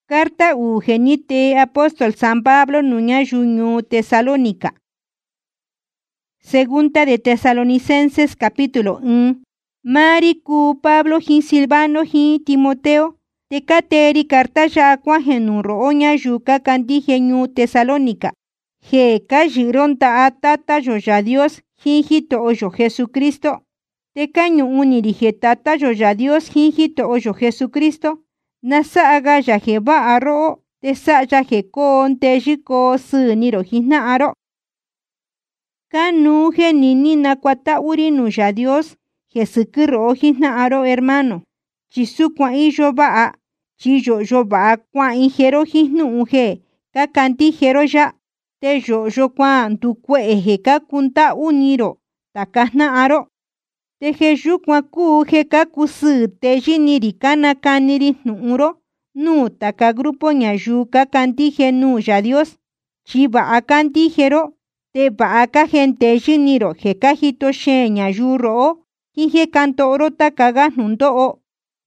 Carta ugenite apóstol San Pablo nuña junio Tesalónica. Segunda de Tesalonicenses capítulo 1. Maricu Pablo hin Silvano hin Timoteo. Tecateri carta yaqua genuro oña yuca candije ñu Tesalónica. Je cajironta atata yoya Dios hinjito oyo Jesucristo. Tecaño unirige tata yoya Dios hinjito oyo Jesucristo. Nasa aga yaje ba aro, tesa yaje kon tejiko suniro hina aro. Kanu genini nakwata urinu ya Dios, jesukiro hina aro hermano. Chisu kwa ijo ba, chiyo yo ba kwa injero hinu uje, kakanti jero ya, te yo kwa tukwe eje kakunta uniro, takahna aro. Tejeju kwa kuje kakusu tejiniri kana kaniri nuuro nu taka grupo ñayu kakantije nu ya Dios chiva akantijero te ba aka gente jiniro je kajito she ñayu ro kije kantoro takaga nundo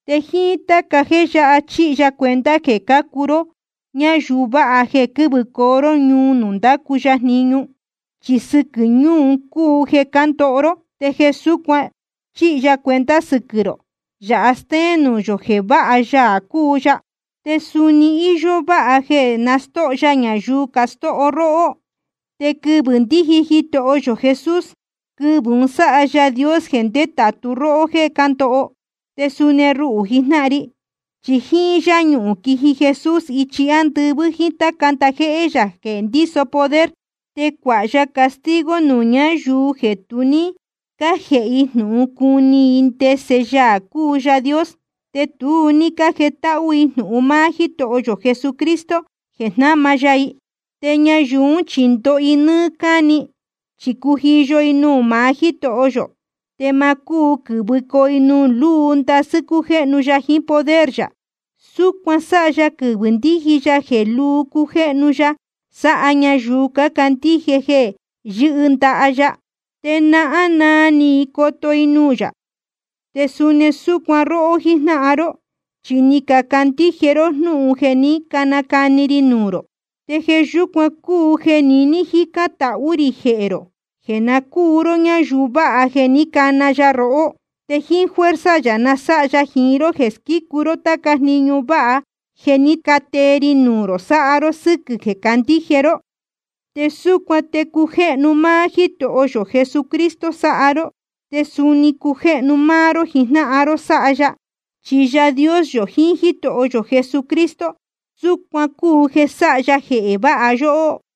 tejita kajeya achi ya cuenta que kakuro ñayu ba aje kubukoro ñu nunda kuya niñu chisuku ñu kuje kantoro te Jesús kwa chi ya cuenta sukiro ya astenu yo je ba aya kuya te suni iyo ba aje nasto ya ñayu kasto oro te kubundi hijito oyo Jesús kubun sa aya Dios gente taturo oje kanto te suneru ujinari chihi ya ñu kiji Jesús ichi andubu hita kanta je ella que ndiso poder te kwaya castigo nuña yu jetuni kaje inu kuni intese ya kuya Dios te tuni kaje tau inu majito oyo Jesucristo jena mayai te ñayun chinto inu kani chikuhiyo inu majito oyo te maku kubuko inu lunta sukuje nu yahin poder ya sukwan sa ya kubundiji ya jelu kuje nu ya sa añayuka kantije je yunta aya te na anani koto inuya te sune sukwan ro hina aro chinika kantijero nu geni kana kaniri nuro te jeyukwan ku genini hikata urijero jena kuro ñayuba ajeni kana ya ro te jin fuerza ya nasa ya jiro jeskikuro takas niño ba geni kateri nuro sa aro suku kantijero te sukwa te kuje numajito oyo Jesucristo sa aro te suni kuje numaro hina aro sa aya chiya Dios yo hinjito oyo Jesucristo sukwa kuje sa aya je eba ayo